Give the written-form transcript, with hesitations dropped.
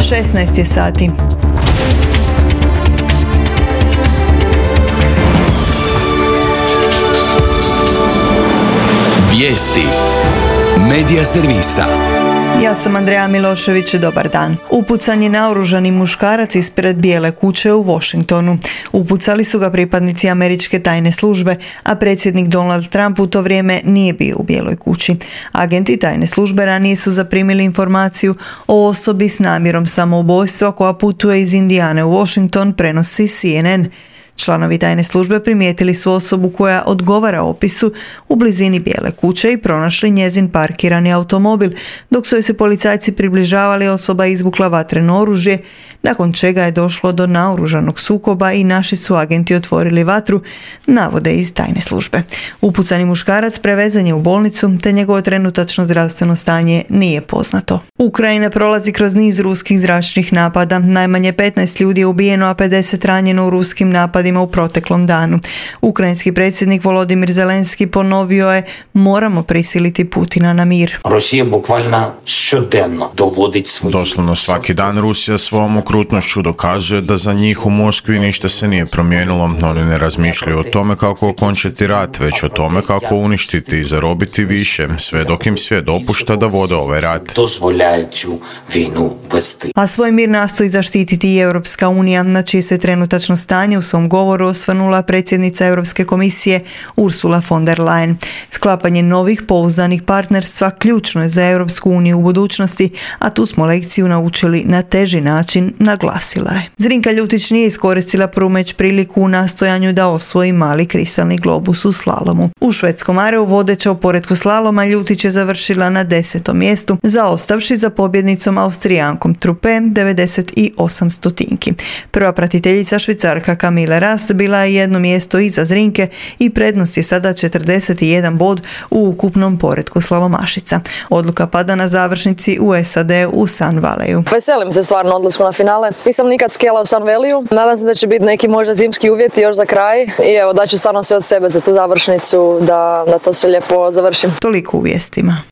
16 je sati. Vijesti Medija servisa. Ja sam Andreja Milošević, dobar dan. Upucan je naoružani muškarac ispred Bijele kuće u Washingtonu. Upucali su ga pripadnici američke tajne službe, a predsjednik Donald Trump u to vrijeme nije bio u Bijeloj kući. Agenti tajne službe ranije su zaprimili informaciju o osobi s namjerom samoubojstva koja putuje iz Indijane u Washington, prenosi CNN. Članovi tajne službe primijetili su osobu koja odgovara opisu u blizini Bijele kuće i pronašli njezin parkirani automobil. Dok su joj se policajci približavali, osoba je izvukla vatreno oružje, nakon čega je došlo do naoružanog sukoba i naši su agenti otvorili vatru, navode iz tajne službe. Upucani muškarac prevezan je u bolnicu, te njegovo trenutačno zdravstveno stanje nije poznato. Ukrajina prolazi kroz niz ruskih zračnih napada. Najmanje 15 ljudi je ubijeno, a 50 ranjeno u ruskim napadima u proteklom danu. Ukrajinski predsjednik Volodimir Zelenski ponovio je: moramo prisiliti Putina na mir. Rosija bukvalno щоденно dovodit svoju... Doslovno svaki dan Rusija svom okrutnošću dokazuje da za njih u Moskvi ništa se nije promijenilo. Oni ne razmišljaju o tome kako okončati rat, već o tome kako uništiti i zarobiti više, sve dok im svijet dopušta da vode ovaj rat. A svoj mir nastoji zaštititi i Europska unija, na čije se trenutačno stanje u svom govoru osvrnula predsjednica Europske komisije Ursula von der Leyen. Sklapanje novih pouzdanih partnerstva ključno je za Europsku uniju u budućnosti, a tu smo lekciju naučili na teži način, naglasila je. Zrinka Ljutić nije iskoristila prvu među priliku u nastojanju da osvoji mali kristalni globus u slalomu. U švedskom areu vodeća u poretku slaloma Ljutić je završila na 10. mjestu, zaostavši za pobjednicom Austrijankom Trupe 98 stotinki. Prva pratiteljica Švicarka Camille Rast bila je jedno mjesto iza Zrinke i prednost je sada 41 bod u ukupnom poretku slalomašica. Odluka pada na završnici u SAD u Sun Valeyu. Veselim se stvarno odlasku na finale. Nisam nikad skijala u Sun Valeyu. Nadam se da će biti neki možda zimski uvjeti još za kraj i evo daću stvarno sve od sebe za tu završnicu da to sve lijepo završim. Toliko u vijestima.